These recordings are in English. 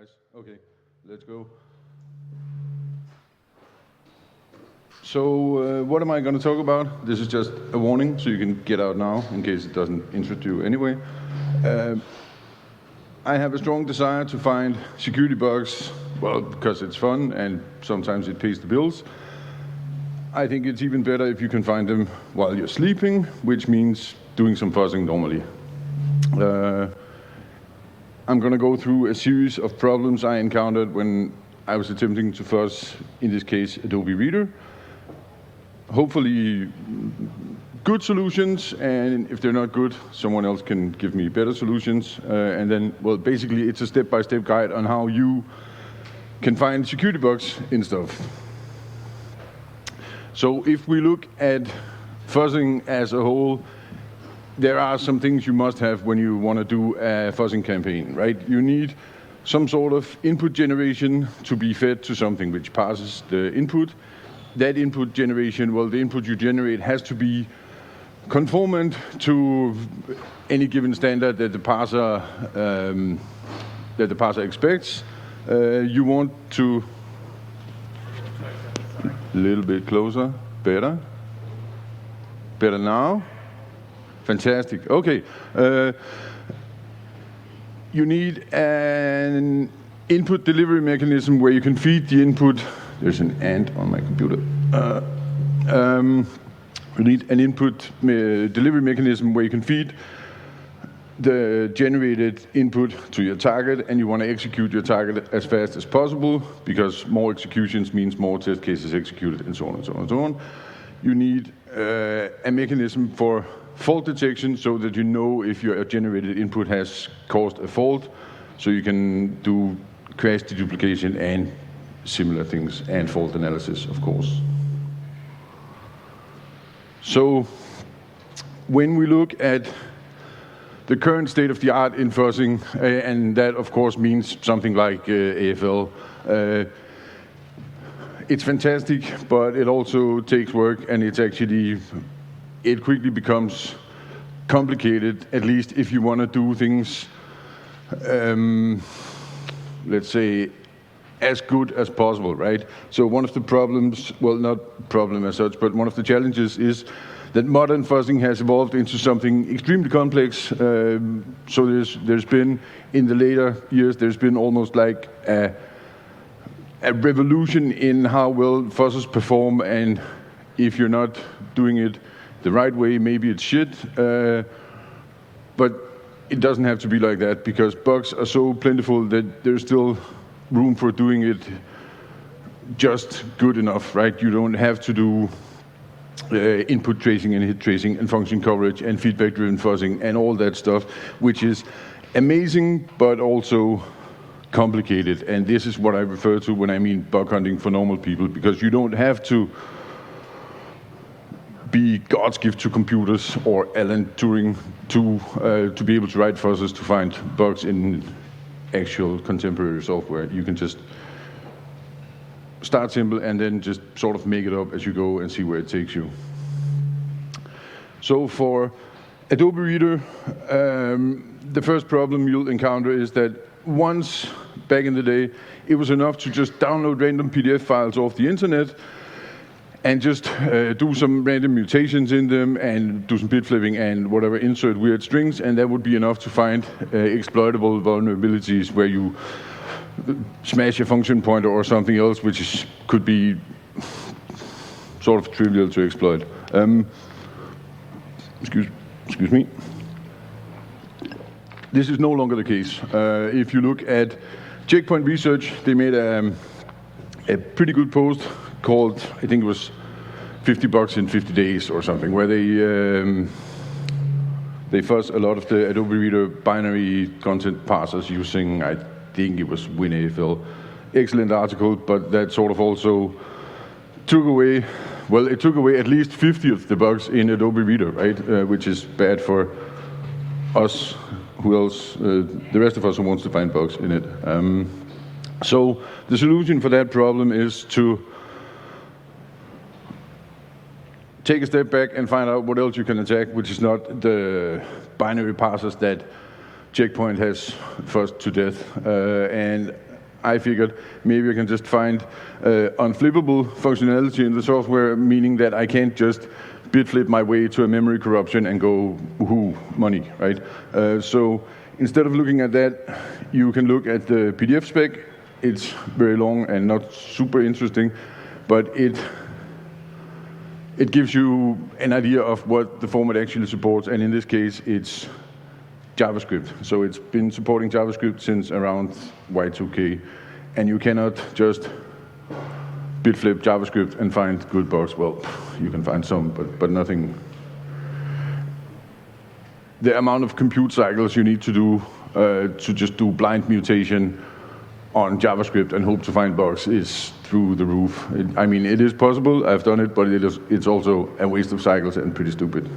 guys. Okay, let's go. So what am I going to talk about? This is just a warning, so you can get out now in case it doesn't interest you anyway. I have a strong desire to find security bugs, well, because it's fun and sometimes it pays the bills. I think it's even better if you can find them while you're sleeping, which means doing some fuzzing normally. I'm going to go through a series of problems I encountered when I was attempting to fuzz, in this case, Adobe Reader. Hopefully good solutions, and if they're not good, someone else can give me better solutions. And then, well, basically it's a step-by-step guide on how you can find security bugs in stuff. So if we look at fuzzing as a whole, there are some things you must have when you want to do a fuzzing campaign, right? You need some sort of input generation to be fed to something which passes the input. That input generation, well, the input you generate has to be conformant to any given standard that the parser expects. You want to a little bit closer, better now. Fantastic. Okay. You need an input delivery mechanism where you can feed the input. There's an ant on my computer. You need an input delivery mechanism where you can feed the generated input to your target, and you want to execute your target as fast as possible, because more executions means more test cases executed, and so on and so on and so on. You need a mechanism for fault detection so that you know if your generated input has caused a fault, so you can do crash deduplication and similar things, and fault analysis, of course. So when we look at the current state of the art in fuzzing, and that of course means something like AFL, it's fantastic, but it also takes work, and it quickly becomes complicated, at least if you want to do things, let's say, as good as possible, right? So one of the problems, well, not problem as such, but one of the challenges is that modern fuzzing has evolved into something extremely complex. So there's been, in the later years, there's been almost like a revolution in how well fuzzers perform, and if you're not doing it the right way, maybe it's shit. But it doesn't have to be like that, because bugs are so plentiful that there's still room for doing it just good enough, right? You don't have to do input tracing and hit tracing and function coverage and feedback-driven fuzzing and all that stuff, which is amazing but also complicated. And this is what I refer to when I mean bug hunting for normal people, because you don't have to be God's gift to computers or Alan Turing to be able to write fuzzers to find bugs in actual contemporary software. You can just start simple and then just sort of make it up as you go and see where it takes you. So for Adobe Reader, the first problem you'll encounter is that once back in the day, it was enough to just download random PDF files off the internet and just do some random mutations in them and do some bit flipping and whatever, insert weird strings, and that would be enough to find exploitable vulnerabilities where you smash a function pointer or something else, which could be sort of trivial to exploit. Excuse me. This is no longer the case. If you look at Checkpoint Research, they made a pretty good post called, I think it was 50 bucks in 50 days or something, where they fuzz a lot of the Adobe Reader binary content parsers using, I think it was WinAFL. Excellent article, but that sort of also took away, well, it took away at least 50 of the bugs in Adobe Reader, right? Which is bad for us, who else, the rest of us who wants to find bugs in it. So the solution for that problem is to take a step back and find out what else you can attack, which is not the binary parsers that Checkpoint has fuzzed to death. And I figured maybe I can just find unflippable functionality in the software, meaning that I can't just bit flip my way to a memory corruption and go, woohoo, money, right? So instead of looking at that, you can look at the PDF spec. It's very long and not super interesting, but it gives you an idea of what the format actually supports, and in this case, it's JavaScript. So it's been supporting JavaScript since around Y2K, and you cannot just bit flip JavaScript and find good bugs. Well, you can find some, but nothing. The amount of compute cycles you need to do to just do blind mutation on JavaScript and hope to find bugs is through the roof. I mean, it is possible, I've done it, but it's also a waste of cycles and pretty stupid.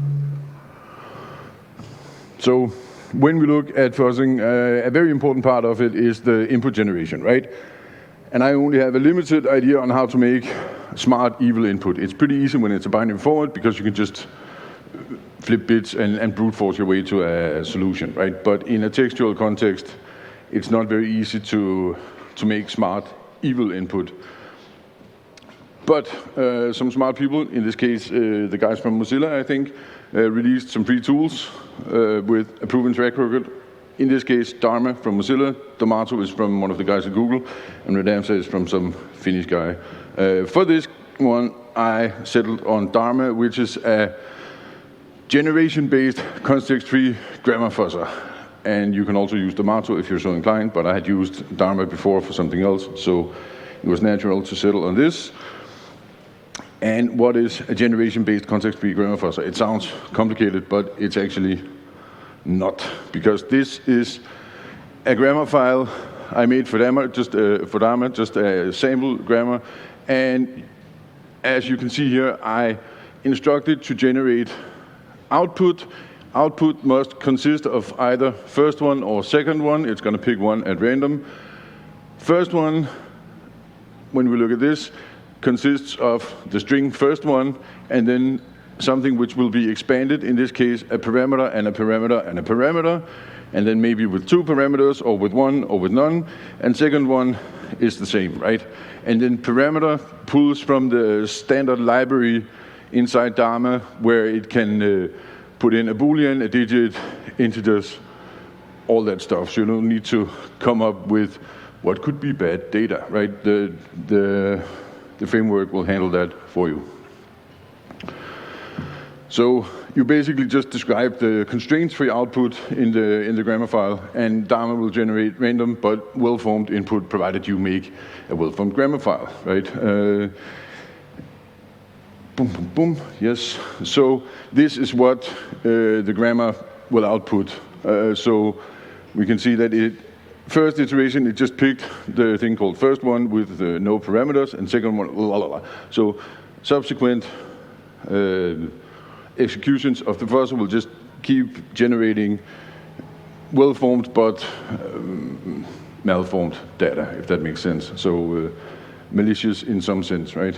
So when we look at fuzzing, a very important part of it is the input generation, right? And I only have a limited idea on how to make smart evil input. It's pretty easy when it's a binary format because you can just flip bits and brute force your way to a solution, right? But in a textual context, it's not very easy to make smart evil input. But some smart people, in this case, the guys from Mozilla, I think, released some free tools with a proven track record. In this case, Dharma from Mozilla, Domato is from one of the guys at Google, and Redamsa is from some Finnish guy. For this one, I settled on Dharma, which is a generation-based context-free grammar fuzzer. And you can also use Domato if you're so inclined, but I had used Dharma before for something else, so it was natural to settle on this. And what is a generation-based context-free grammar fuzzer? It sounds complicated, but it's actually not, because this is a grammar file I made for Dharma, just a sample grammar, and as you can see here, I instructed to generate output. Output must consist of either first one or second one. It's going to pick one at random. First one, when we look at this, consists of the string first one, and then something which will be expanded, in this case, a parameter and a parameter and a parameter, and then maybe with two parameters, or with one, or with none, and second one is the same, right? And then parameter pulls from the standard library inside Dharma, where it can put in a Boolean, a digit, integers, all that stuff. So you don't need to come up with what could be bad data, right? The framework will handle that for you. So you basically just describe the constraints for your output in the grammar file, and Dharma will generate random but well-formed input, provided you make a well-formed grammar file, right? Boom, boom, boom, yes. So this is what the grammar will output. So we can see that first iteration, it just picked the thing called first one with no parameters, and second one, la, la, la. So subsequent executions of the fuzzer will just keep generating well-formed but malformed data, if that makes sense. So malicious in some sense, right?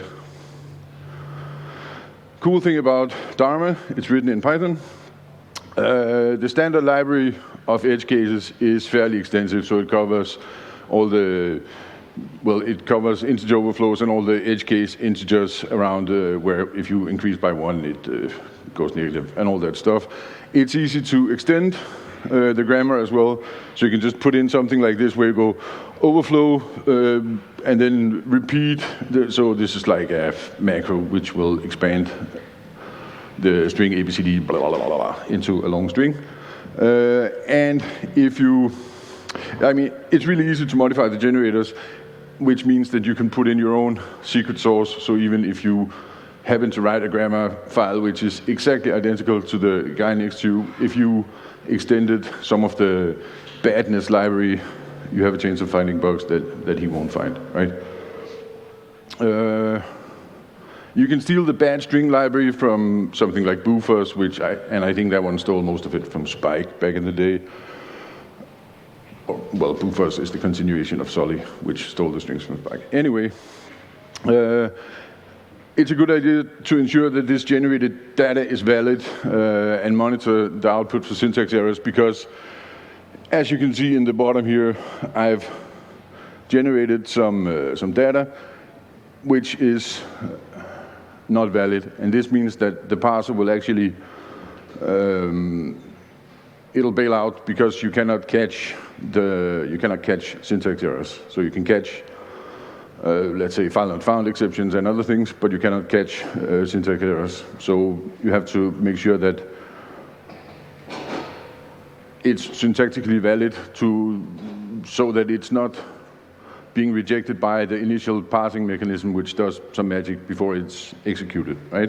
Cool thing about Dharma, it's written in Python. The standard library of edge cases is fairly extensive, so it covers all it covers integer overflows and all the edge case integers around where if you increase by one, it goes negative and all that stuff. It's easy to extend the grammar as well, so you can just put in something like this where you go overflow and then repeat. So this is like a macro which will expand the string ABCD blah, blah, blah, blah, into a long string. And it's really easy to modify the generators, which means that you can put in your own secret sauce. So even if you happen to write a grammar file which is exactly identical to the guy next to you, if you extended some of the badness library, you have a chance of finding bugs that he won't find, right? You can steal the bad string library from something like Bufus, and I think that one stole most of it from Spike back in the day. Well, Bufus is the continuation of Sully, which stole the strings from Spike. Anyway, it's a good idea to ensure that this generated data is valid and monitor the output for syntax errors, because as you can see in the bottom here, I've generated some data which is not valid, and this means that the parser will actually it'll bail out because you cannot catch syntax errors. So you can catch let's say file not found exceptions and other things, but you cannot catch syntax errors. So you have to make sure that it's syntactically valid so that it's not being rejected by the initial parsing mechanism, which does some magic before it's executed, right?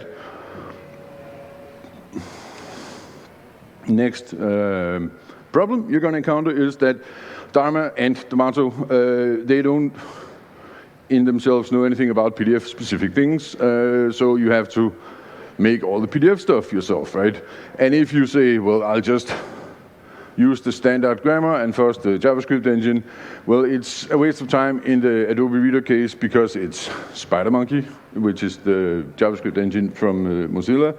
Next problem you're going to encounter is that Dharma and Damato, they don't in themselves know anything about PDF-specific things, so you have to make all the PDF stuff yourself, right? And if you say, well, I'll just use the standard grammar and first the JavaScript engine, well, it's a waste of time in the Adobe Reader case because it's SpiderMonkey, which is the JavaScript engine from Mozilla.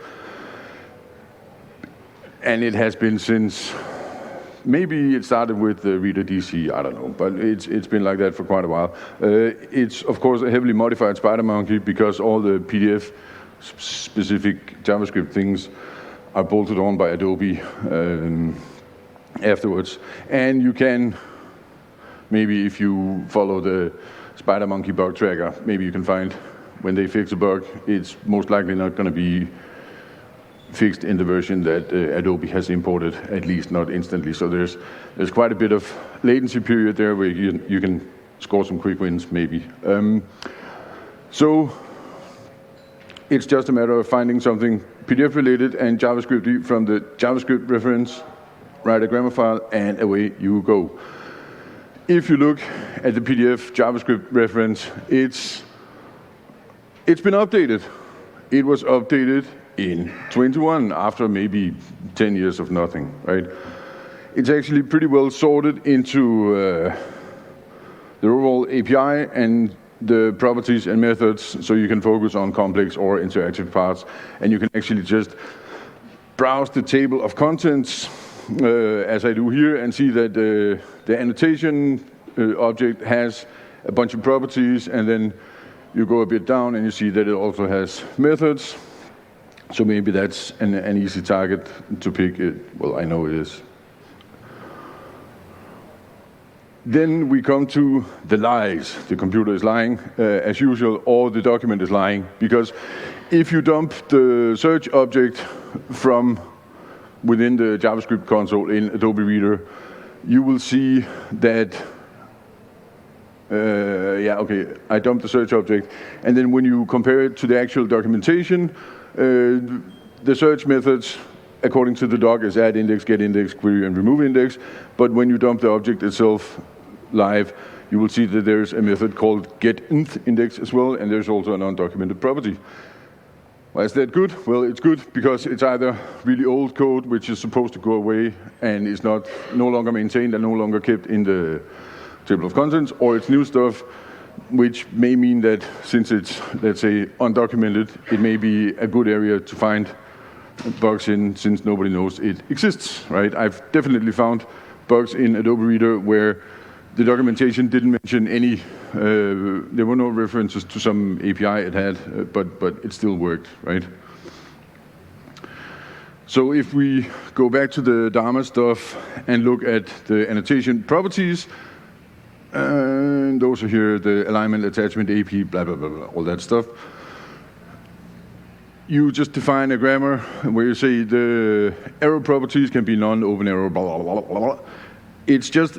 And it has been since, maybe it started with the Reader DC, I don't know, but it's been like that for quite a while. It's, of course, a heavily modified SpiderMonkey because all the PDF-specific JavaScript things are bolted on by Adobe afterwards. And you can, maybe if you follow the SpiderMonkey bug tracker, maybe you can find when they fix a bug, it's most likely not going to be fixed in the version that Adobe has imported, at least not instantly. So there's quite a bit of latency period there where you can score some quick wins, maybe. So it's just a matter of finding something PDF related and JavaScript from the JavaScript reference, write a grammar file, and away you go. If you look at the PDF JavaScript reference, it's been updated. It was updated in 21 after maybe 10 years of nothing, right? It's actually pretty well sorted into the overall API and the properties and methods, so you can focus on complex or interactive parts, and you can actually just browse the table of contents as I do here and see that the annotation object has a bunch of properties, and then you go a bit down and you see that it also has methods. So maybe that's an easy target to pick. Well, I know it is. Then we come to the lies. The computer is lying, as usual, or the document is lying. Because if you dump the search object from within the JavaScript console in Adobe Reader, you will see that, I dumped the search object. And then when you compare it to the actual documentation, the search methods, according to the doc, is add index, get index, query, and remove index. But when you dump the object itself live, you will see that there's a method called getInth as well, and there's also an undocumented property. Why is that good? Well, it's good because it's either really old code, which is supposed to go away and is no longer maintained and no longer kept in the table of contents, or it's new stuff, which may mean that since it's, let's say, undocumented, it may be a good area to find bugs in since nobody knows it exists, right? I've definitely found bugs in Adobe Reader where the documentation didn't mention any, there were no references to some API it had, but it still worked, right? So if we go back to the Dharma stuff and look at the annotation properties, and those are here, the alignment, attachment, AP, blah, blah, blah, blah, all that stuff. You just define a grammar where you say the arrow properties can be non-open arrow, blah, blah, blah, blah, blah. It's just,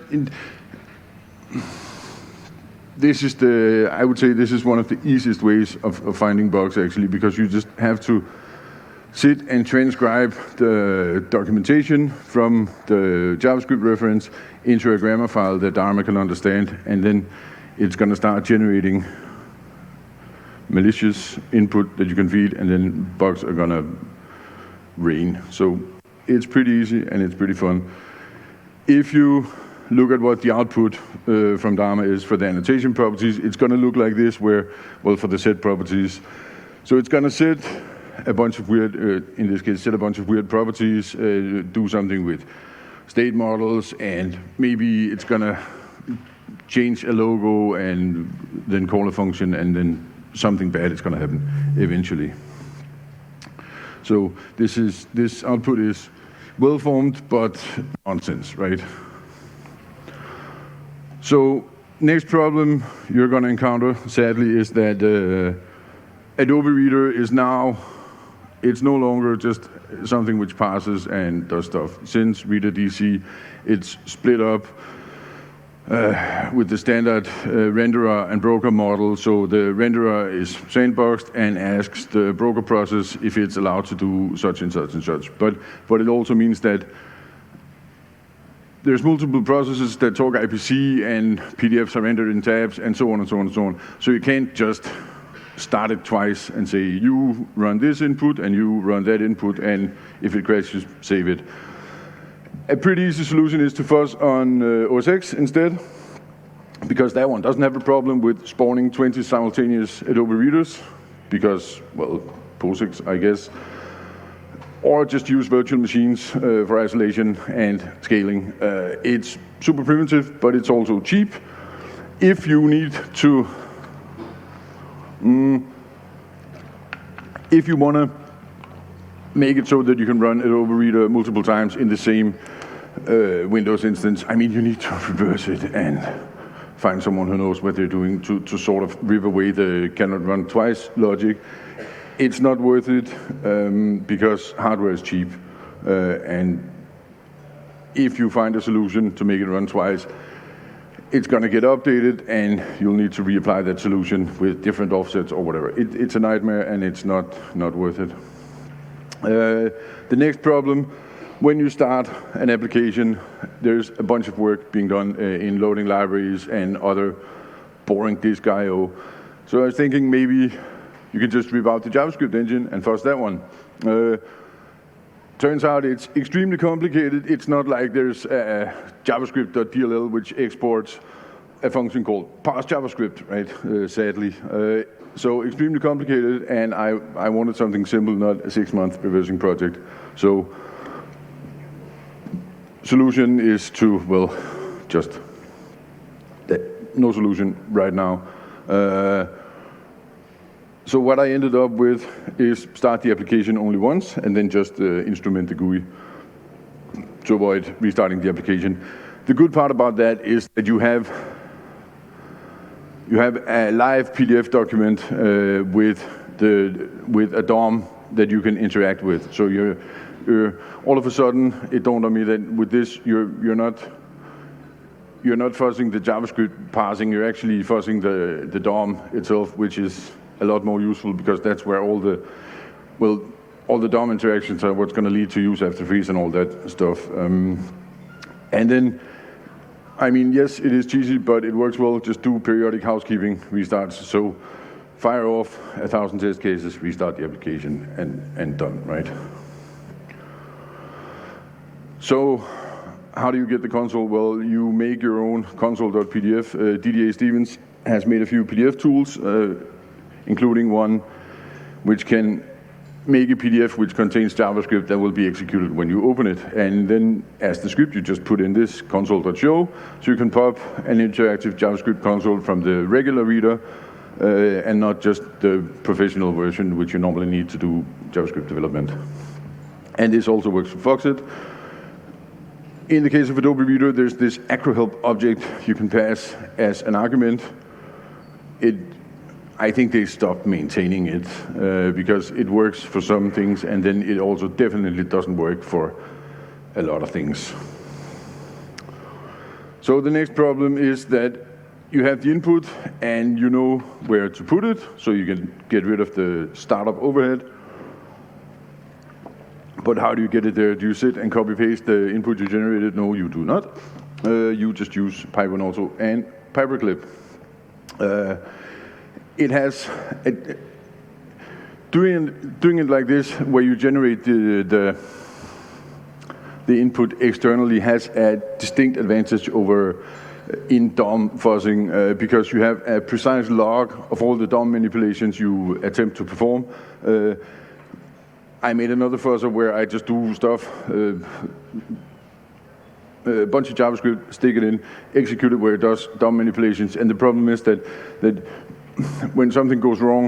I would say this is one of the easiest ways of finding bugs, actually, because you just have to sit and transcribe the documentation from the JavaScript reference into a grammar file that Dharma can understand, and then it's going to start generating malicious input that you can feed, and then bugs are going to rain. So it's pretty easy and it's pretty fun. If you look at what the output from Dharma is for the annotation properties, it's going to look like this, where, well, for the set properties. So it's going to set a bunch of weird, in this case, set a bunch of weird properties, do something with state models, and maybe it's going to change a logo and then call a function, and then something bad is going to happen eventually. So this output is well formed, but nonsense, right? So next problem you're going to encounter, sadly, is that Adobe Reader is now, it's no longer just something which passes and does stuff. Since Reader DC, it's split up with the standard renderer and broker model. So the renderer is sandboxed and asks the broker process if it's allowed to do such and such and such. But it also means that there's multiple processes that talk IPC, and PDFs are rendered in tabs, and so on and so on and so on. So you can't just start it twice and say, you run this input and you run that input, and if it crashes, save it. A pretty easy solution is to fuzz on OS X instead, because that one doesn't have a problem with spawning 20 simultaneous Adobe Readers, because, well, POSIX, I guess. Or just use virtual machines for isolation and scaling. It's super primitive, but it's also cheap. If you need to, if you want to make it so that you can run Adobe Reader multiple times in the same Windows instance, I mean, you need to reverse it and find someone who knows what they're doing to sort of rip away the cannot run twice logic. It's not worth it because hardware is cheap, and if you find a solution to make it run twice, it's going to get updated, and you'll need to reapply that solution with different offsets or whatever. It's a nightmare, and it's not worth it. The next problem, when you start an application, there's a bunch of work being done in loading libraries and other boring disk I/O. So I was thinking maybe you can just rip out the JavaScript engine and fuzz that one. Turns out it's extremely complicated. It's not like there's JavaScript.dll which exports a function called parse JavaScript, right? Sadly. So extremely complicated, and I wanted something simple, not a 6-month reversing project. So solution is to, well, just no solution right now. So what I ended up with is start the application only once and then just instrument the GUI to avoid restarting the application. The good part about that is that you have a live PDF document with a DOM that you can interact with. So you're all of a sudden, it dawned on me that with this you're not fuzzing the JavaScript parsing. You're actually fuzzing the DOM itself, which is a lot more useful because that's where all the DOM interactions are what's going to lead to use after freeze and all that stuff. And then, I mean, yes, it is cheesy, but it works well. Just do periodic housekeeping restarts. So fire off 1,000 test cases, restart the application, and done, right? So how do you get the console? Well, you make your own console.pdf. DDA Stevens has made a few PDF tools, including one which can make a PDF which contains JavaScript that will be executed when you open it. And then as the script, you just put in this console.show, so you can pop an interactive JavaScript console from the regular reader and not just the professional version, which you normally need to do JavaScript development. And this also works for Foxit. In the case of Adobe Reader, there's this AcroHelp object you can pass as an argument. I think they stopped maintaining it because it works for some things, and then it also definitely doesn't work for a lot of things. So the next problem is that you have the input and you know where to put it, so you can get rid of the startup overhead. But how do you get it there? Do you sit and copy-paste the input you generated? No, you do not. You just use PyBunauto and Paperclip. It has doing it like this, where you generate the input externally, has a distinct advantage over in DOM fuzzing because you have a precise log of all the DOM manipulations you attempt to perform. I made another fuzzer where I just do stuff a bunch of JavaScript, stick it in, execute it where it does DOM manipulations. And the problem is that when something goes wrong,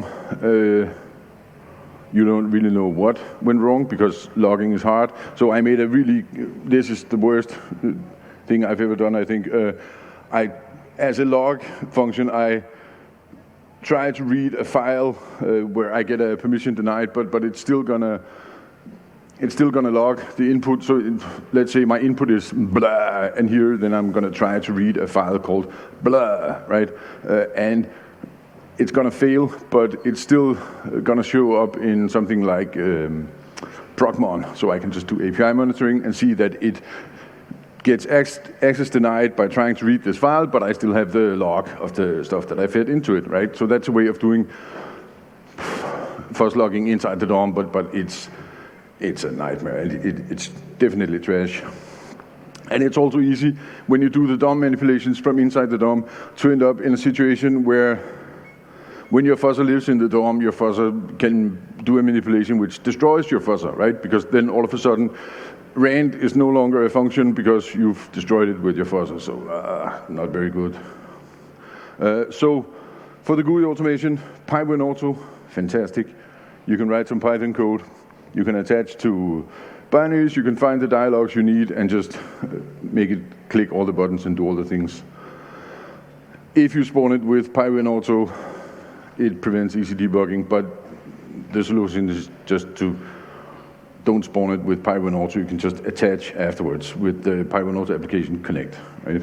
you don't really know what went wrong because logging is hard. So I made this is the worst thing I've ever done, I think. As a log function, I try to read a file where I get a permission denied, but it's still gonna log the input. So let's say my input is blah, and here then I'm gonna try to read a file called blah, right? And it's gonna fail, but it's still gonna show up in something like Procmon. So I can just do API monitoring and see that it gets access denied by trying to read this file, but I still have the log of the stuff that I fed into it, right? So that's a way of doing fuzz logging inside the DOM, but it's a nightmare. It's definitely trash. And it's also easy when you do the DOM manipulations from inside the DOM to end up in a situation where when your fuzzer lives in the DOM, your fuzzer can do a manipulation which destroys your fuzzer, right? Because then all of a sudden, rand is no longer a function because you've destroyed it with your fuzzer, so not very good. So for the GUI automation, PyWinAuto, fantastic. You can write some Python code. You can attach to binaries. You can find the dialogues you need and just make it click all the buttons and do all the things. If you spawn it with PyWinAuto, it prevents easy debugging, but the solution is just to don't spawn it with PyWinAuto. You can just attach afterwards with the PyWinAuto application connect, right?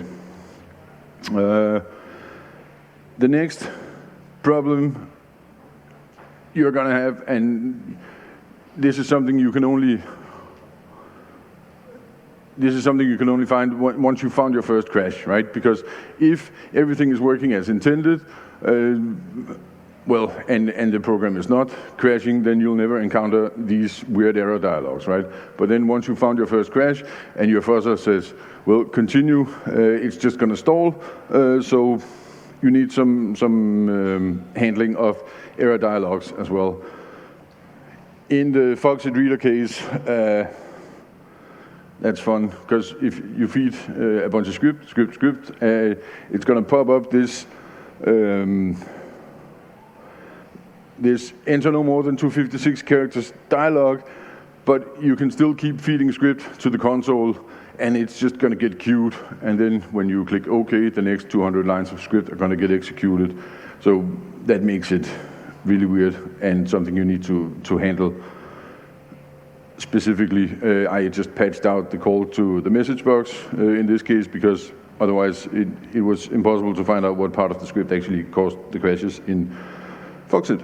The next problem you're gonna have, and this is something you can only find once you found your first crash, right? Because if everything is working as intended, well, and the program is not crashing, then you'll never encounter these weird error dialogues, right? But then once you found your first crash and your fuzzer says, well, continue, it's just gonna stall, so you need some handling of error dialogues as well. In the Foxit reader case, that's fun, because if you feed a bunch of script, it's gonna pop up this enter no more than 256 characters dialogue, but you can still keep feeding script to the console, and it's just gonna get queued, and then when you click OK, the next 200 lines of script are gonna get executed. So that makes it really weird, and something you need to handle. Specifically, I just patched out the call to the message box in this case, because otherwise it was impossible to find out what part of the script actually caused the crashes in Foxit.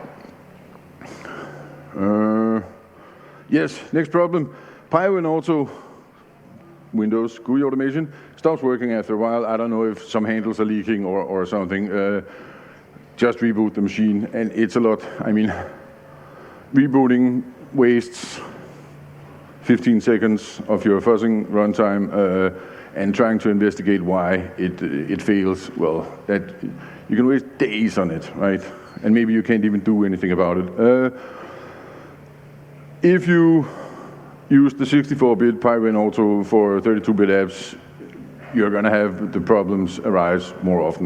Yes, next problem. PyWinAuto Windows GUI automation stops working after a while. I don't know if some handles are leaking or something. Just reboot the machine, and it's a lot. I mean, rebooting wastes 15 seconds of your fuzzing runtime, and trying to investigate why it fails, well, that you can waste days on it, right? And maybe you can't even do anything about it. If you use the 64-bit PyWinAuto for 32-bit apps, you're gonna have the problems arise more often.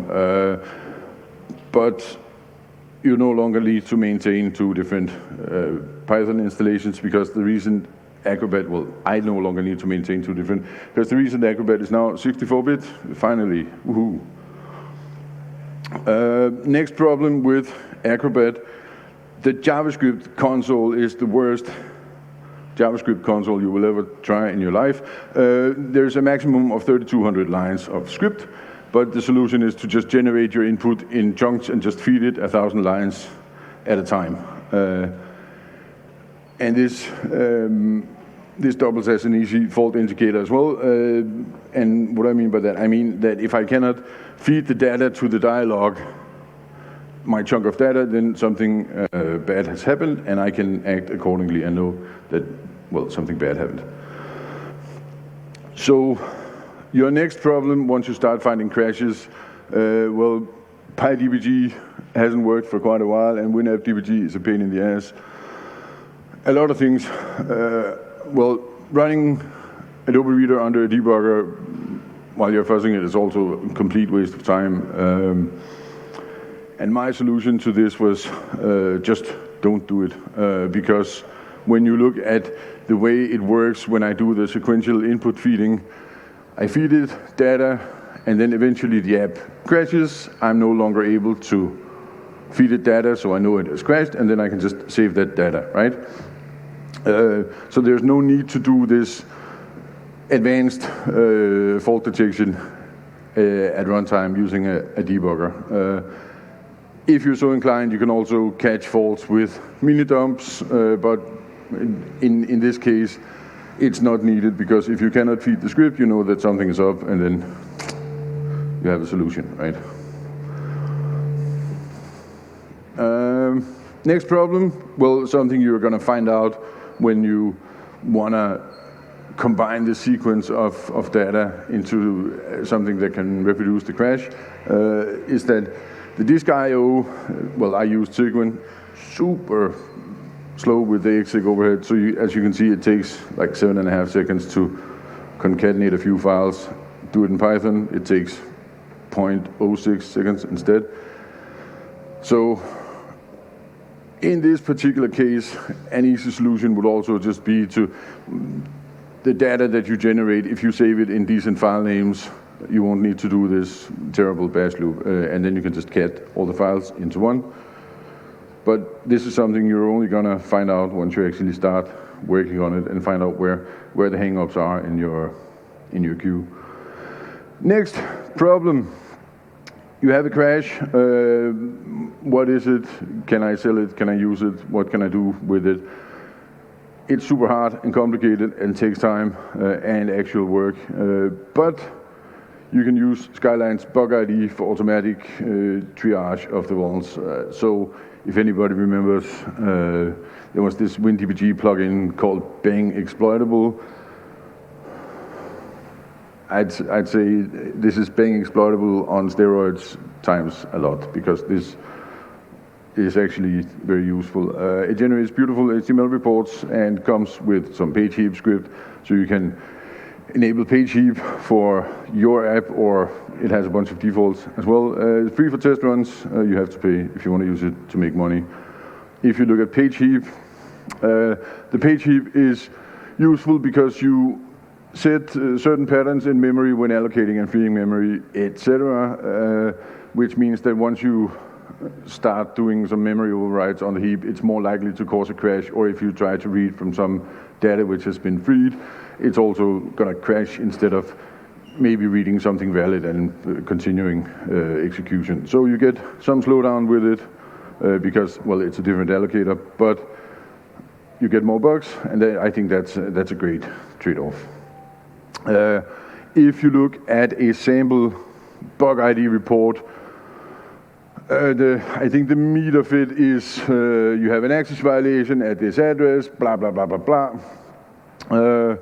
But you no longer need to maintain two different Python installations, because the reason Acrobat, well, I no longer need to maintain two different, because the reason Acrobat is now 64-bit, finally, woohoo. Next problem with Acrobat, the JavaScript console is the worst JavaScript console you will ever try in your life. There's a maximum of 3,200 lines of script, but the solution is to just generate your input in chunks and just feed it 1,000 lines at a time. And this doubles as an easy fault indicator as well. And what I mean by that, I mean that if I cannot feed the data to the dialogue, my chunk of data, then something bad has happened, and I can act accordingly and know that, well, something bad happened. So your next problem, once you start finding crashes, well, PyDBG hasn't worked for quite a while, and WinAppDBG is a pain in the ass. A lot of things, well, running Adobe Reader under a debugger while you're fuzzing it is also a complete waste of time. And my solution to this was just don't do it, because when you look at the way it works when I do the sequential input feeding, I feed it data, and then eventually the app crashes. I'm no longer able to feed it data, so I know it has crashed, and then I can just save that data, right? So there's no need to do this advanced fault detection at runtime using a debugger. If you're so inclined, you can also catch faults with mini dumps, but in this case, it's not needed, because if you cannot feed the script, you know that something is up, and then you have a solution, right? Next problem, well, something you're going to find out when you want to combine the sequence of data into something that can reproduce the crash, is that the disk I/O, well, I used Cygwin, super slow with the exec overhead. So as you can see, it takes like 7.5 seconds to concatenate a few files. Do it in Python, it takes 0.06 seconds instead. So in this particular case, an easy solution would also just be to the data that you generate, if you save it in decent file names, you won't need to do this terrible bash loop, and then you can just cat all the files into one. But this is something you're only gonna find out once you actually start working on it and find out where the hang-ups are in your queue. Next problem. You have a crash. What is it? Can I sell it? Can I use it? What can I do with it? It's super hard and complicated and takes time and actual work. But you can use Skyline's Bug ID for automatic triage of the vulns. So if anybody remembers, there was this WinDBG plugin called Bang Exploitable. I'd say this is Bang Exploitable on steroids times a lot, because this is actually very useful. It generates beautiful HTML reports and comes with some page heap script, so you can enable page heap for your app, or it has a bunch of defaults as well. It's free for test runs. You have to pay if you want to use it to make money. If you look at page heap, the page heap is useful because you set certain patterns in memory when allocating and freeing memory, etc., which means that once you start doing some memory overrides on the heap, it's more likely to cause a crash, or if you try to read from some data which has been freed, it's also going to crash instead of maybe reading something valid and continuing execution. So you get some slowdown with it because, well, it's a different allocator, but you get more bugs, and I think that's a great trade-off. If you look at a sample bug ID report, I think the meat of it is you have an access violation at this address, blah, blah, blah, blah, blah.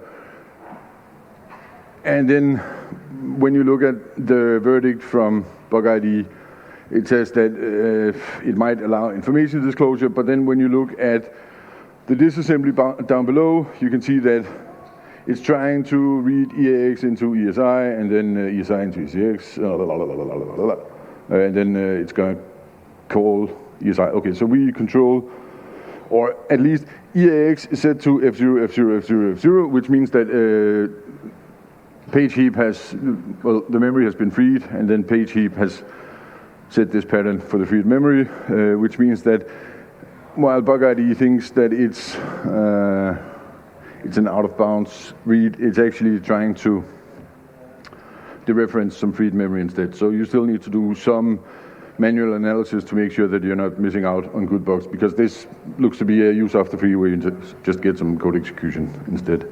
And then when you look at the verdict from bug ID, it says that it might allow information disclosure, but then when you look at the disassembly down below, you can see that it's trying to read EAX into ESI, and then ESI into ECX, and then it's going to call ESI. Okay, so we control, or at least EAX is set to F0, F0, F0, F0, which means that page heap has, well, the memory has been freed, and then page heap has set this pattern for the freed memory, which means that while bug ID thinks that it's an out-of-bounds read, it's actually trying to dereference some freed memory instead. So you still need to do some manual analysis to make sure that you're not missing out on good bugs, because this looks to be a use after free where you just get some code execution instead.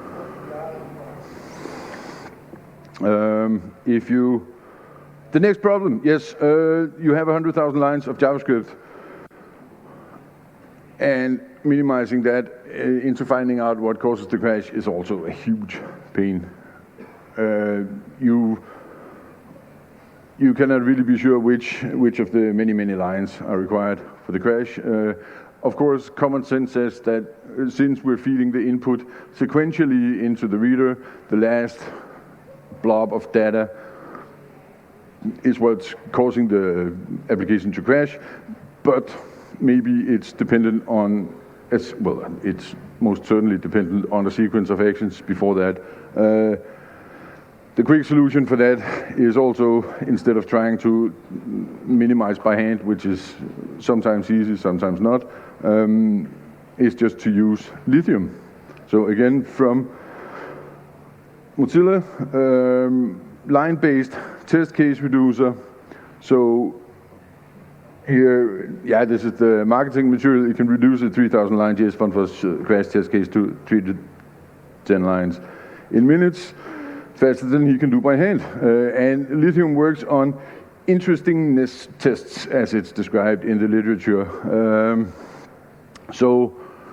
The next problem, yes, you have 100,000 lines of JavaScript, and minimizing that into finding out what causes the crash is also a huge pain. You cannot really be sure which of the many lines are required for the crash. of course, common sense says that since we're feeding the input sequentially into the reader, the last blob of data is what's causing the application to crash, but maybe it's dependent on, it's most certainly dependent on a sequence of actions before that. The quick solution for that is also, instead of trying to minimize by hand, which is sometimes easy, sometimes not, is just to use Lithium. So again, from Mozilla, line-based test case reducer. So here, this is the marketing material. You can reduce a 3,000 line JS font for crash test case to 3 to 10 lines in minutes, faster than he can do by hand. And Lithium works on interestingness tests, as it's described in the literature. So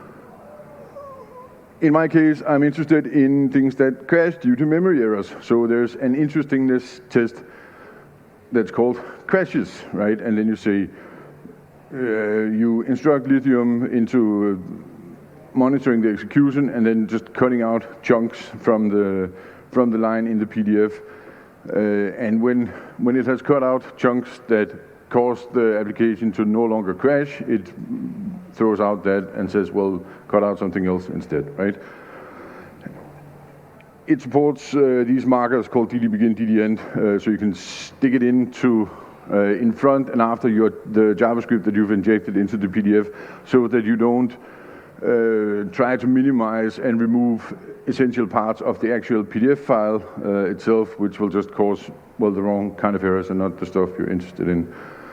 in my case, I'm interested in things that crash due to memory errors. So there's an interestingness test that's called crashes, right? And then you say, you instruct Lithium into monitoring the execution and then just cutting out chunks from the line in the PDF. And when it has cut out chunks that cause the application to no longer crash, it throws out that and says, well, cut out something else instead, right? It supports these markers called ddBegin, ddEnd, so you can stick it into in front and after the JavaScript that you've injected into the PDF, so that you don't try to minimize and remove essential parts of the actual PDF file itself, which will just cause, well, the wrong kind of errors and not the stuff you're interested in.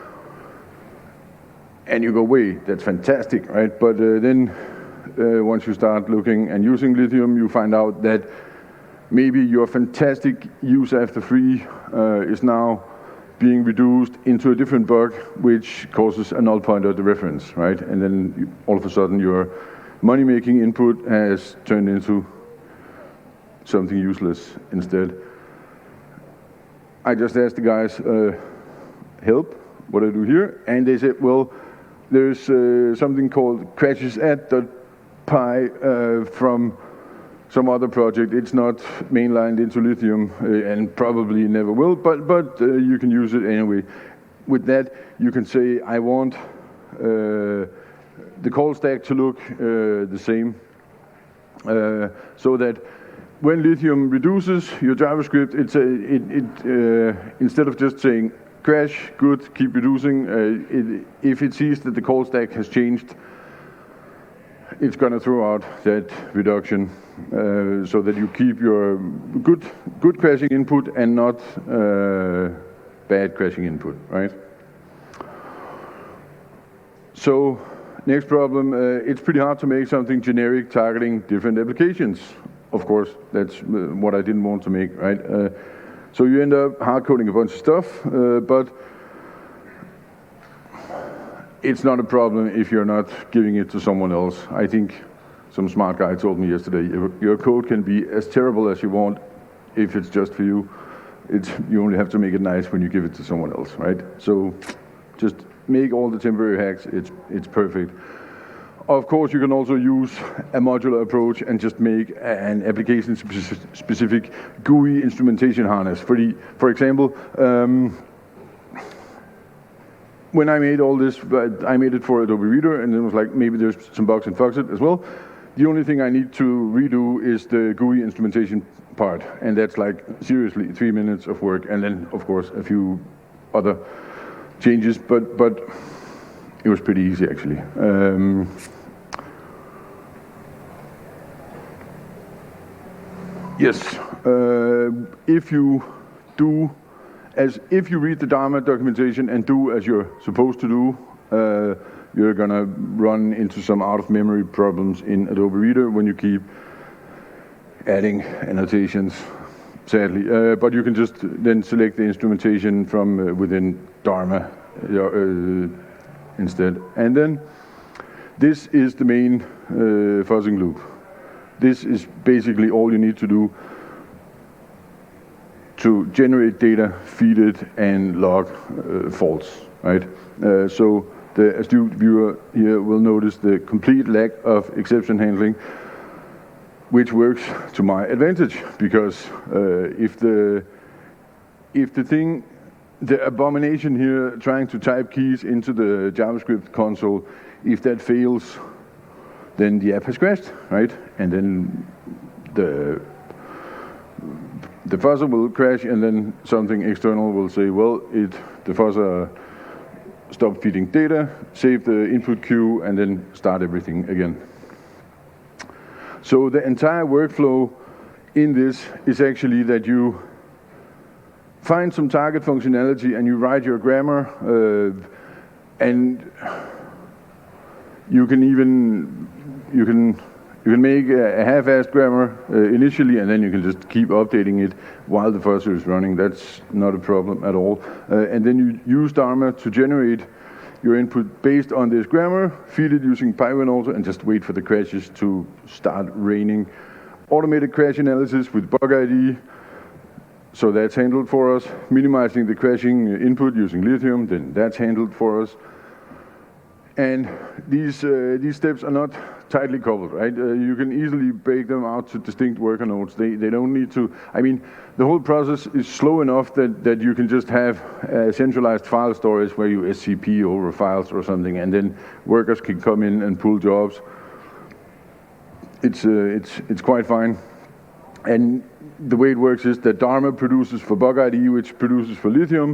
And you go, wait, that's fantastic, right? But then once you start looking and using Lithium, you find out that maybe your fantastic use after free is now being reduced into a different bug, which causes a null pointer at the reference, right? And then all of a sudden your money-making input has turned into something useless instead. I just asked the guys, help, what do I do here? And they said, well, there's something called crashes@.py from some other project. It's not mainlined into Lithium and probably never will, but you can use it anyway. With that, you can say, I want the call stack to look the same, so that when Lithium reduces your JavaScript, instead of just saying crash, good, keep reducing, if it sees that the call stack has changed, it's going to throw out that reduction, so that you keep your good crashing input and not bad crashing input, right? So next problem, it's pretty hard to make something generic targeting different applications. Of course, that's what I didn't want to make, right? So you end up hard coding a bunch of stuff, but it's not a problem if you're not giving it to someone else. I think some smart guy told me yesterday, your code can be as terrible as you want if it's just for you. You only have to make it nice when you give it to someone else, right? So just make all the temporary hacks, it's perfect. Of course, you can also use a modular approach and just make an application-specific GUI instrumentation harness. For example, when I made all this, I made it for Adobe Reader, and it was like, maybe there's some bugs in Foxit as well. The only thing I need to redo is the GUI instrumentation part, and that's like, seriously, 3 minutes of work, and then, of course, a few other changes, but it was pretty easy, actually. Yes, if you read the Dharma documentation and do as you're supposed to do, you're gonna run into some out-of-memory problems in Adobe Reader when you keep adding annotations, sadly. But you can just then select the instrumentation from within Dharma instead. And then this is the main fuzzing loop. This is basically all you need to do to generate data, feed it, and log faults, right? So the astute viewer here will notice the complete lack of exception handling, which works to my advantage, because if the abomination here trying to type keys into the JavaScript console, if that fails, then the app has crashed, right? And then the fuzzer will crash, and then something external will say, well, the fuzzer stopped feeding data, save the input queue, and then start everything again. So the entire workflow in this is actually that you find some target functionality and you write your grammar, and you can make a half-assed grammar initially, and then you can just keep updating it while the fuzzer is running. That's not a problem at all. And then you use Dharma to generate your input based on this grammar, feed it using Python also, and just wait for the crashes to start raining. Automated crash analysis with Bug ID, so that's handled for us. Minimizing the crashing input using Lithium, then that's handled for us. And these steps are not tightly coupled, right? You can easily break them out to distinct worker nodes. They don't need to, I mean, the whole process is slow enough that you can just have centralized file storage where you SCP over files or something, and then workers can come in and pull jobs. It's quite fine. And the way it works is that Dharma produces for Bug ID, which produces for Lithium.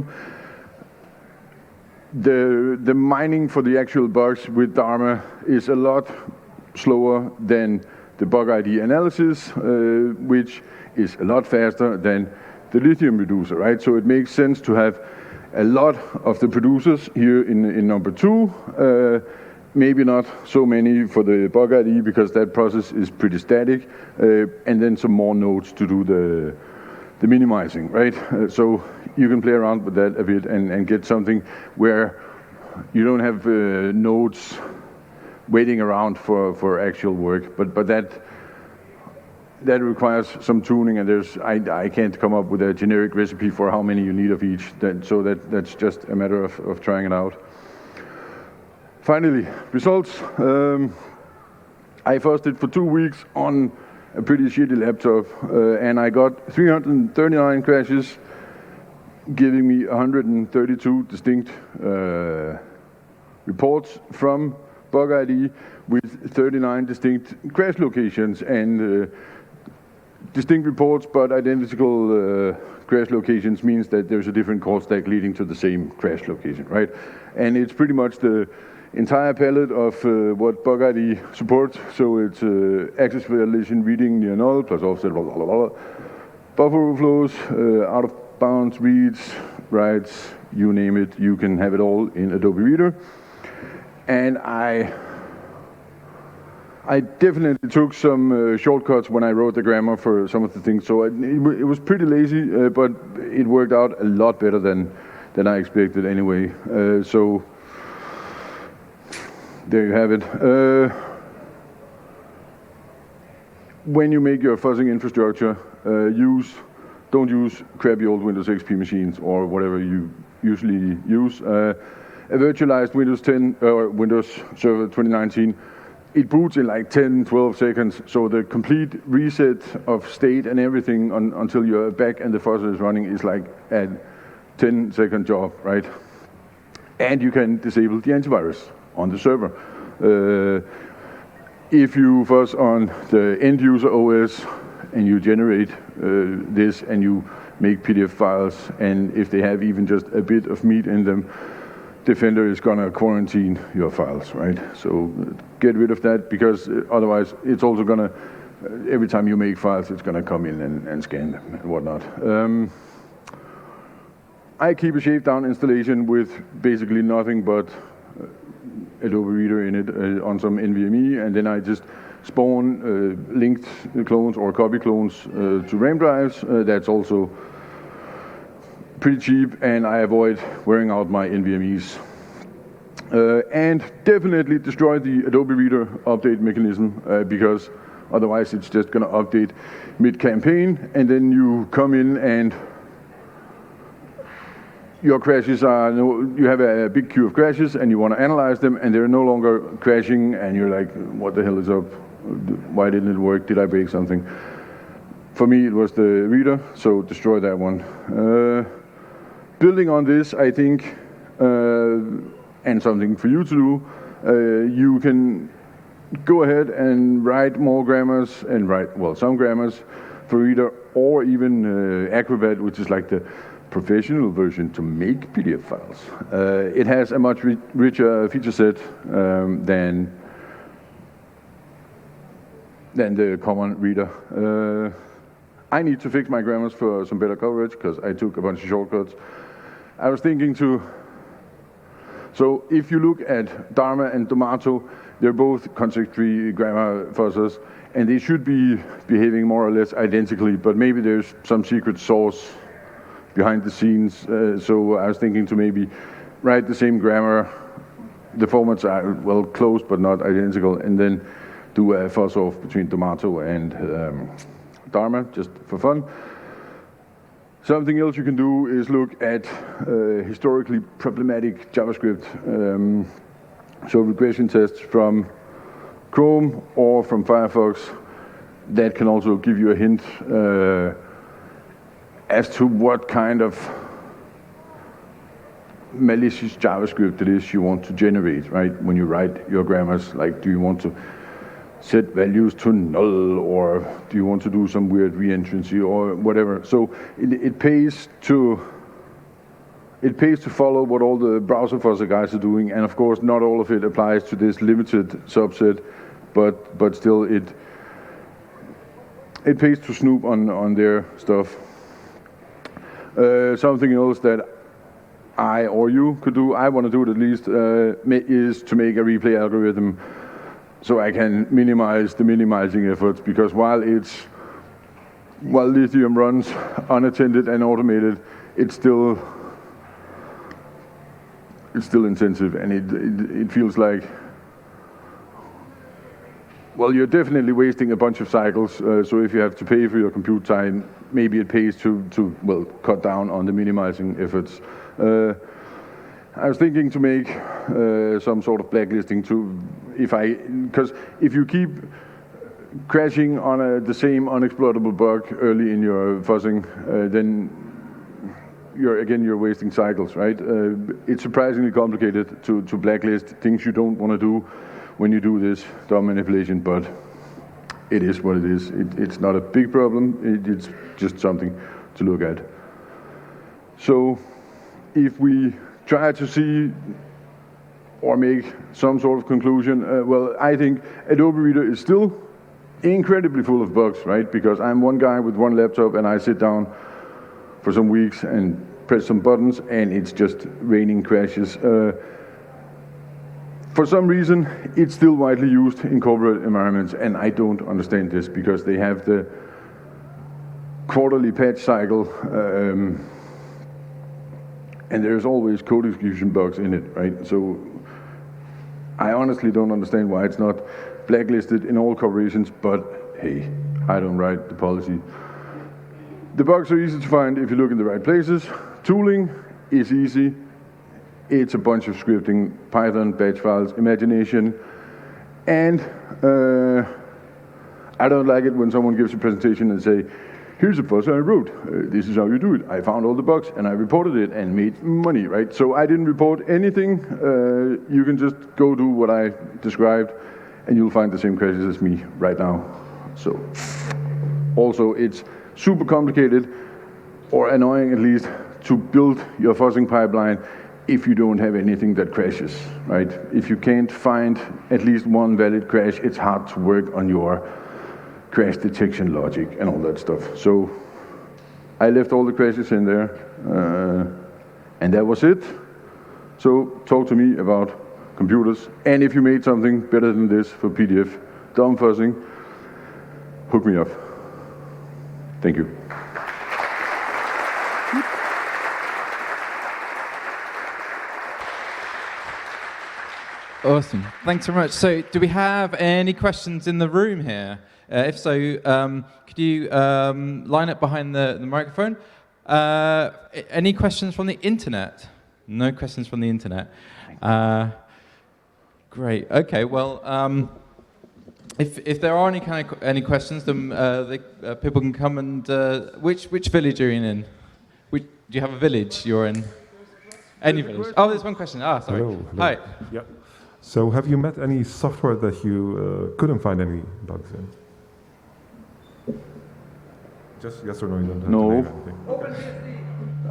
The mining for the actual bugs with Dharma is a lot slower than the Bug ID analysis, which is a lot faster than the Lithium reducer, right? So it makes sense to have a lot of the producers here in number 2, maybe not so many for the Bug ID, because that process is pretty static, and then some more nodes to do the minimizing, right? So you can play around with that a bit and get something where you don't have nodes waiting around for actual work, but that requires some tuning, and I can't come up with a generic recipe for how many you need of each, so that's just a matter of trying it out. Finally, results. I fuzzed it for 2 weeks on a pretty shitty laptop, and I got 339 crashes, giving me 132 distinct reports from Bug ID with 39 distinct crash locations, and distinct reports but identical crash locations means that there's a different call stack leading to the same crash location, right? And it's pretty much the entire palette of what Bug ID supports. So it's access violation, reading near null, plus offset, blah, blah, blah, blah. Buffer overflows, out of bounds reads, writes, you name it, you can have it all in Adobe Reader. And I definitely took some shortcuts when I wrote the grammar for some of the things. So it was pretty lazy, but it worked out a lot better than I expected anyway. So there you have it. When you make your fuzzing infrastructure, don't use crappy old Windows XP machines or whatever you usually use. A virtualized Windows 10 or Windows Server 2019, it boots in like 10, 12 seconds. So the complete reset of state and everything until you're back and the fuzzer is running is like a 10-second job, right? And you can disable the antivirus on the server. If you fuzz on the end user OS and you generate this and you make PDF files, and if they have even just a bit of meat in them, Defender is gonna quarantine your files, right? So get rid of that, because otherwise it's also gonna, every time you make files, it's gonna come in and scan them and whatnot. I keep a shaved-down installation with basically nothing but Adobe Reader in it on some NVMe, and then I just spawn linked clones or copy clones to RAM drives. That's also pretty cheap, and I avoid wearing out my NVMEs. And definitely destroy the Adobe Reader update mechanism, because otherwise it's just gonna update mid-campaign, and then you come in and your crashes are, you have a big queue of crashes and you want to analyze them and they're no longer crashing and you're like, what the hell is up? Why didn't it work? Did I break something? For me, it was the reader, so destroy that one. Building on this, I think, and something for you to do, you can go ahead and write more grammars and write, well, some grammars for reader, or even Acrobat, which is like the professional version to make PDF files. It has a much richer feature set than the common reader. I need to fix my grammars for some better coverage because I took a bunch of shortcuts. I was thinking so if you look at Dharma and Domato, they're both context-free grammar fuzzers, and they should be behaving more or less identically, but maybe there's some secret sauce behind the scenes. So I was thinking to maybe write the same grammar. The formats are, well, close but not identical, and then do a fuzz-off between Domato and Dharma, just for fun. Something else you can do is look at historically problematic JavaScript. So regression tests from Chrome or from Firefox, that can also give you a hint as to what kind of malicious JavaScript it is you want to generate, right? When you write your grammars, like, do you want to set values to null, or do you want to do some weird reentrancy or whatever? So it pays to follow what all the browser fuzzer guys are doing, and of course not all of it applies to this limited subset, but still it pays to snoop on their stuff. Something else that I or you could do, I want to do it at least, is to make a replay algorithm so I can minimize the minimizing efforts, because while Lithium runs unattended and automated, it's still intensive, and it feels like, well, you're definitely wasting a bunch of cycles. So if you have to pay for your compute time, maybe it pays to well, cut down on the minimizing efforts. I was thinking to make some sort of blacklisting because if you keep crashing on the same unexploitable bug early in your fuzzing, then you're wasting cycles, right? It's surprisingly complicated to blacklist things you don't want to do when you do this DOM manipulation, but it is what it is. It's not a big problem. It's just something to look at. So if we try to see or make some sort of conclusion, well, I think Adobe Reader is still incredibly full of bugs, right? Because I'm one guy with one laptop and I sit down for some weeks and press some buttons and it's just raining crashes. For some reason, it's still widely used in corporate environments, and I don't understand this because they have the quarterly patch cycle, and there's always code execution bugs in it, right? So I honestly don't understand why it's not blacklisted in all corporations, but hey, I don't write the policy. The bugs are easy to find if you look in the right places. Tooling is easy. It's a bunch of scripting, Python, batch files, imagination, and I don't like it when someone gives a presentation and say, here's a fuzzer I wrote, this is how you do it. I found all the bugs and I reported it and made money, right? So I didn't report anything. You can just go do what I described and you'll find the same crashes as me right now. So also it's super complicated, or annoying at least, to build your fuzzing pipeline if you don't have anything that crashes, right? If you can't find at least one valid crash, it's hard to work on your crash detection logic and all that stuff. So I left all the crashes in there, and that was it. So talk to me about computers, and if you made something better than this for PDF, DOM fuzzing, hook me up. Thank you. Awesome. Thanks very much. So do we have any questions in the room here? If so, could you line up behind the microphone? Any questions from the internet? No questions from the internet. Great. Okay. Well, if there are any questions, then people can come and. Which village are you in? Do you have a village you're in? Any village? Oh, there's one question. Ah, sorry. Hello. Hi. Yeah. So, have you met any software that you couldn't find any bugs in? Just yes or no. You don't have No. to name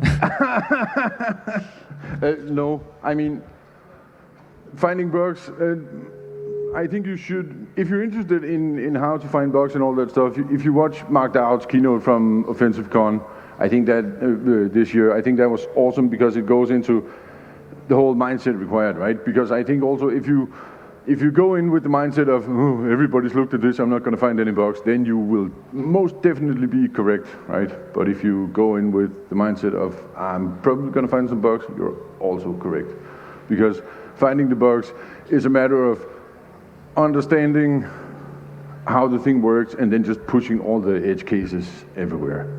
anything. No, I mean, finding bugs. I think you should, if you're interested in how to find bugs and all that stuff. If you watch Mark Dowd's keynote from OffensiveCon, I think that this year, I think that was awesome because it goes into the whole mindset required, right? Because I think also if you go in with the mindset of everybody's looked at this, I'm not going to find any bugs, then you will most definitely be correct, right? But if you go in with the mindset of I'm probably going to find some bugs, you're also correct, because finding the bugs is a matter of understanding how the thing works and then just pushing all the edge cases everywhere.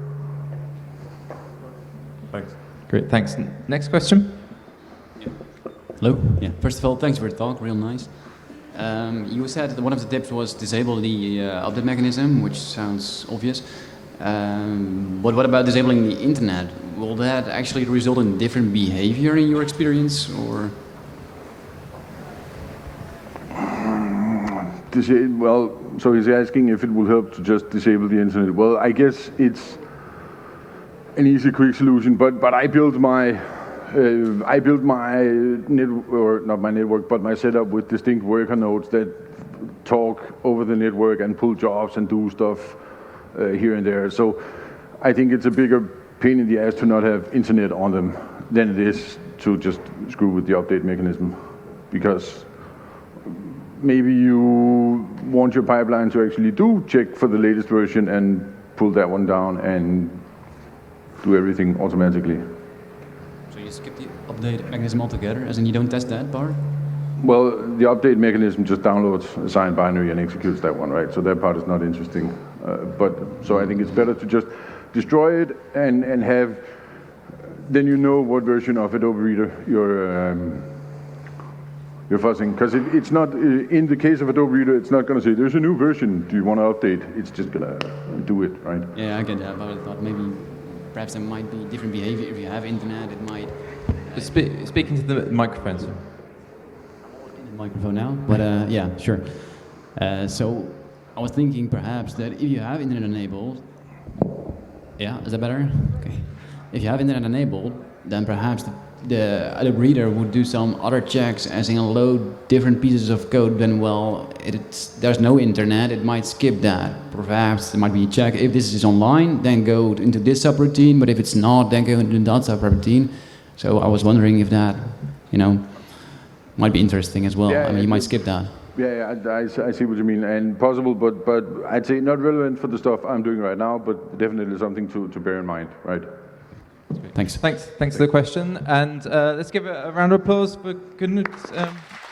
Thanks. Great. Thanks. Next question. Hello. Yeah. First of all, thanks for the talk. Real nice. You said that one of the tips was disable the update mechanism, which sounds obvious. But what about disabling the internet? Will that actually result in different behavior in your experience, or? Well, so he's asking if it will help to just disable the internet. Well, I guess it's an easy, quick solution. But I built my not my network, but my setup with distinct worker nodes that talk over the network and pull jobs and do stuff here and there. So I think it's a bigger pain in the ass to not have internet on them than it is to just screw with the update mechanism, because maybe you want your pipeline to actually do check for the latest version and pull that one down and do everything automatically. So you skip the update mechanism altogether, as in you don't test that part? Well, the update mechanism just downloads a signed binary and executes that one, right? So that part is not interesting. So I think it's better to just destroy it and have, then you know what version of Adobe Reader you're fuzzing. Because it's not, in the case of Adobe Reader, it's not going to say, there's a new version, do you want to update? It's just going to do it, right? Yeah, I get that, but I thought maybe perhaps there might be different behavior. If you have internet, it might... Speaking to the microphone, sir. Microphone now, but yeah, sure. So I was thinking perhaps that if you have internet enabled, yeah, is that better? Okay. If you have internet enabled, then perhaps the Adobe Reader would do some other checks, as in load different pieces of code. Then, well, there's no internet, it might skip that. Perhaps there might be a check. If this is online, then go into this subroutine. But if it's not, then go into that subroutine. So I was wondering if that, might be interesting as well. Yeah, I mean, you might skip that. Yeah, I see what you mean, and possible, but I'd say not relevant for the stuff I'm doing right now, but definitely something to bear in mind, right? Thanks. Thanks for the question, and let's give a round of applause for Knut.